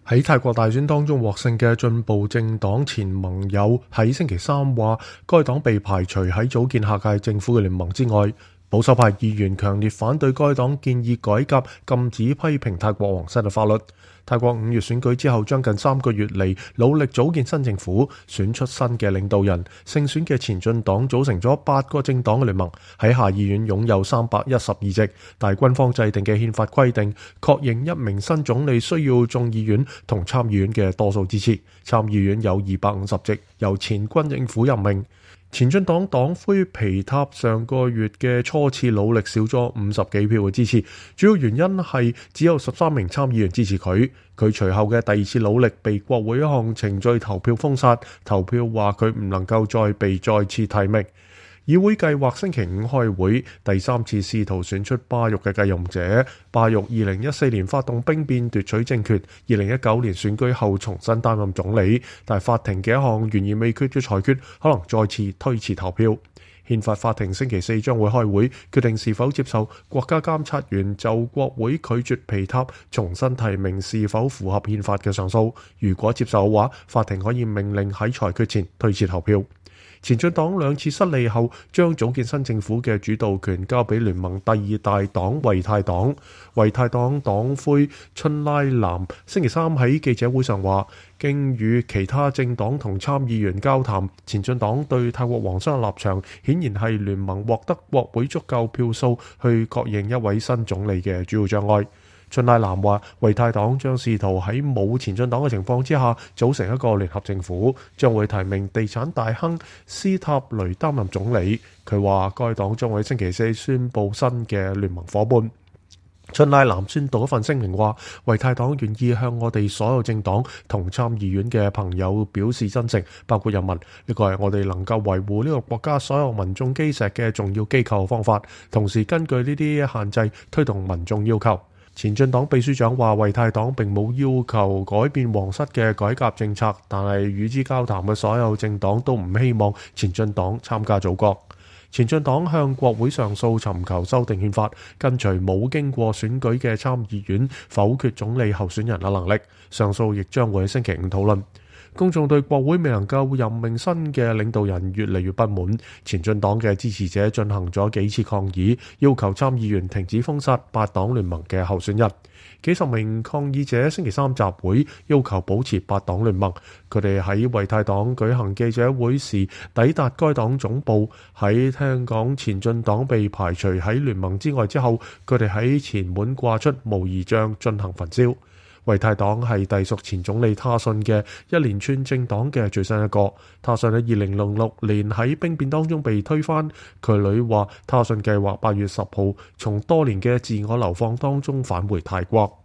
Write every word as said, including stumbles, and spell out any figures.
喺泰國大選當中獲勝嘅進步政黨前盟友喺星期三話，該黨被排除喺組建下屆政府嘅聯盟之外。保守派議員強烈反對該黨建議改革禁止批評泰國皇室嘅法律。泰國五月選舉之後，將近三個月嚟努力組建新政府，選出新嘅領導人。勝選嘅前進黨組成咗八個政黨嘅聯盟，喺下議院擁有三百一十二席。但軍方制定嘅憲法規定，確認一名新總理需要眾議院同參議院嘅多數支持。參議院有二百五十席，由前軍政府任命。前進黨黨魁皮塔上個月嘅初次努力少咗五十幾票嘅支持，主要原因係只有十三名參議員支持佢。佢隨後嘅第二次努力被國會一項程序投票封殺，投票話佢唔能夠再被再次提名。議會計劃星期五開會，第三次試圖選出巴育嘅繼任者。巴育二零一四年發動兵變奪取政權，二零一九年選舉後重新擔任總理，但法庭嘅一項懸而未決嘅裁決可能再次推遲投票。憲法法庭星期四將會開會，決定是否接受國家監察員就國會拒絕皮塔重新提名是否符合憲法嘅上訴。如果接受嘅話，法庭可以命令喺裁決前推遲投票。前進黨兩次失利後，將組建新政府嘅主導權交俾聯盟第二大黨維泰黨。維泰黨黨魁春拉南星期三喺記者會上話，經與其他政黨同參議員交談，前進黨對泰國皇室嘅立場顯然係聯盟獲得國會足夠票數去確認一位新總理嘅主要障礙。春拉南話，維泰黨將試圖喺冇前進黨嘅情況之下組成一個聯合政府，將會提名地產大亨斯塔雷擔任總理。佢話該黨將會喺星期四宣布新嘅聯盟夥伴。春拉南宣讀一份聲明話，維泰黨願意向我哋所有政黨同參議院嘅朋友表示真誠，包括人民。呢個係我哋能夠維護呢個國家所有民眾基石嘅重要機構方法，同時根據呢啲限制推動民眾要求。前進黨秘書長話，維泰黨並冇要求改變皇室嘅改革政策，但係與之交談嘅所有政黨都唔希望前進黨參加組閣。前進黨向國會上訴尋求修訂憲法，跟隨冇經過選舉嘅參議院否決總理候選人嘅能力。上訴亦將會喺星期五討論。公眾對國會未能夠任命新嘅領導人越嚟越不滿，前進黨嘅支持者進行咗幾次抗議，要求參議員停止封殺八黨聯盟嘅候選人。幾十名抗議者星期三集會，要求保持八黨聯盟。佢哋喺維泰黨舉行記者會時抵達該黨總部，喺聽講前進黨被排除喺聯盟之外之後，佢哋喺前門掛出模擬像進行焚燒。維泰黨係隸屬前總理他信嘅一連串政黨嘅最新一個。他信喺二零零六年喺兵變當中被推翻。佢女話他信計劃八月十號從多年嘅自我流放當中返回泰國。